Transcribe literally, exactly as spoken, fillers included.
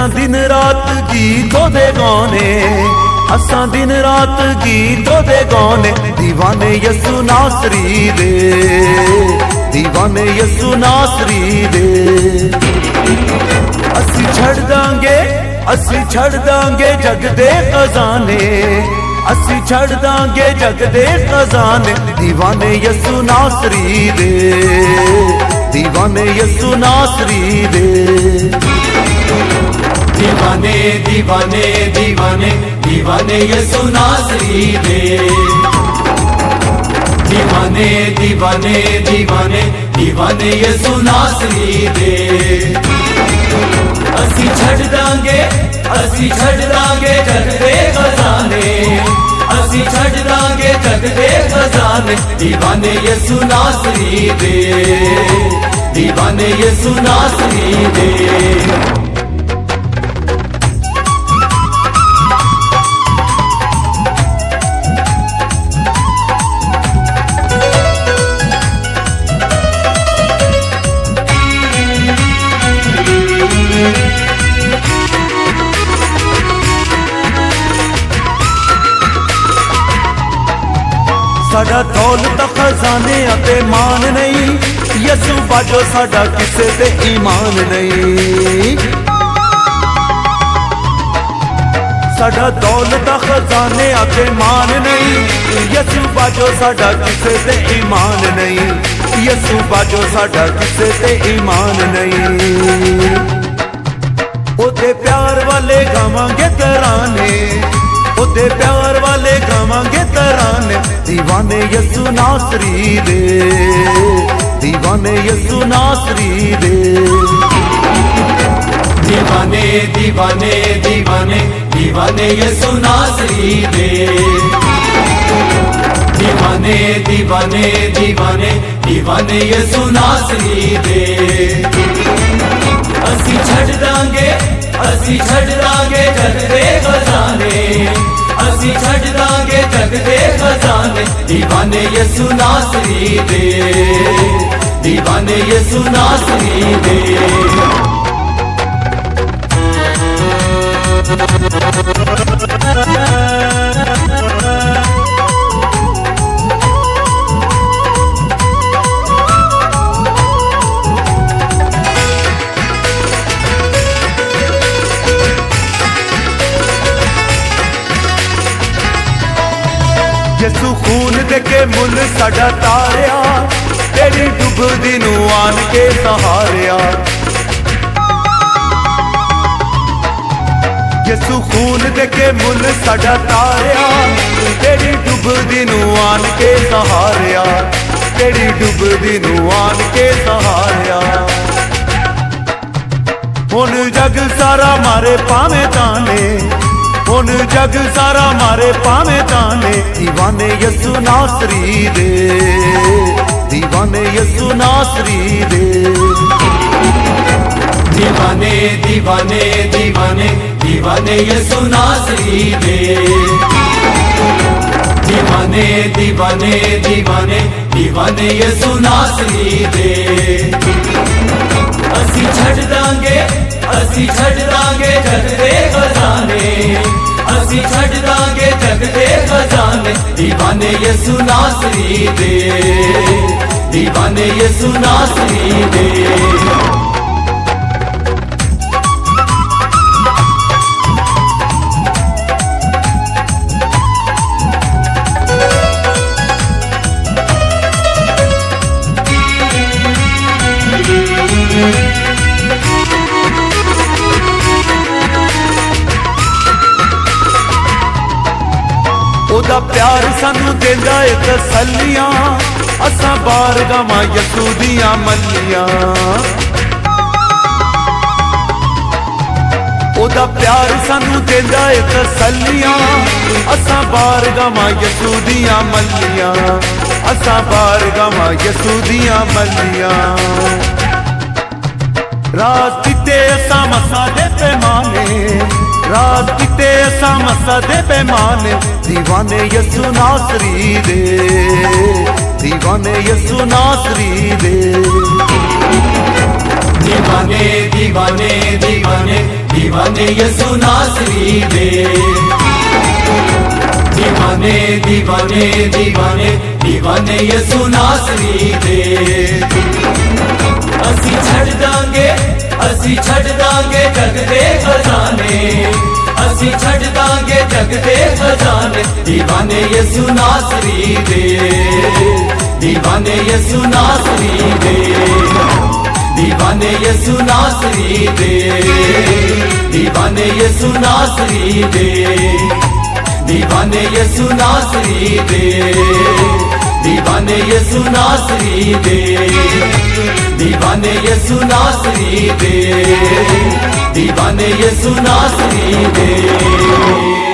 असां दिन रात गीतों दे गाने, असां दिन रात गीतों दे गाने, दीवाने यसु नासरी दे, दीवाने यसु नासरी दे। असी छड़ दांगे, असी छड़ दांगे जग दे खजाने, असी छड़ दांगे जग दे खजाने, दीवाने यसु नासरी दे, दीवाने यसु नासरी दे। दीवाने दीवाने दीवाने दीवाने यसु नासरी दे, दीवाने दीवाने दीवाने दीवाने यसु नासरी दे। असी छड़ दांगे, असी छड़ दांगे जग दे खजाने, असी छड़ दांगे जग दे खजाने, दीवाने यसु नासरी दे, दीवाने यसु नासरी दे। साडा दौलत खजाने अते मान नहीं, यसु बाजो साडा किसे ते ईमान नहीं। साडा दौलत खजाने अते मान नहीं, यसु बाजो साडा किसे ते ईमान नहीं, यसु बाजो साडा किसे ते ईमान नहीं। ओदे प्यार वाले गावांगे तराने, ओदे प्यार वाले गावांगे तराने, दीवाने यसु नासरी दे, दीवाने यसु नासरी दे। दीवाने दीवाने दीवाने दीवाने यसु नासरी दे, दीवाने दीवाने दीवाने दीवाने यसु नासरी दे। असी छड़ दांगे, असी छड़ दांगे जग दे खजाने, असी छड़ दांगे जग दे खजाने, दीवाने यसु नासरी दे, दीवाने यसु नासरी दे। यसु खून दे के मुल साडा तारिया, तेरी डुबदी नू आन के सहारिया। यसु खून दे के मुल साडा तारिया, तेरी डुबदी नू आन के सहारिया, तेरी डुबदी नू आन के सहारिया। हुन जग सारा मारे पावे ताने, हुन जग सारा मारे पावे ताने, दीवाने यसु नासरी दे, दीवाने यसु नासरी दे। दीवाने दीवाने दीवाने दीवाने यसु नासरी दे, दीवाने दीवाने दीवाने दीवाने यसु नासरी दे। असी छड़ दांगे, असी छड़ दांगे जग दे खजाने, असी छड़ दांगे जग दे खजाने, दीवाने यसु नासरी दे, दीवाने यसु नासरी दे। ओदा प्यार सानू देंदा ए तसल्लियां, असां बार गावां यसु दियां मल्लियां। ओदा प्यार सानू देंदा ए तसल्लियां, असां बार गावां यसु दियां मल्लियां, असां बार गावां यसु दियां मल्लियां। राज किते असां मसा दे पैमाने, राज किते असां मसा दे पैमाने, दीवाने यसु नासरी दे, दीवाने यसु नासरी दे। दीवाने दीवाने दीवाने दीवाने यसु नासरी दे दीवाने दीवाने दीवाने दीवाने यसु नासरी दे असी छड़ दांगे असी छड़ दांगे जग दे खजाने असी छड़ दांगे जग दे खजाने दीवाने यसु नासरी दे दीवाने यसु नासरी दे दीवाने यसु नासरी दे दीवाने यसु नासरी दे दीवाने यसु नासरी दे दीवाने यसु नासरी दे दीवाने यसु नासरी दे दीवाने यसु नासरी दे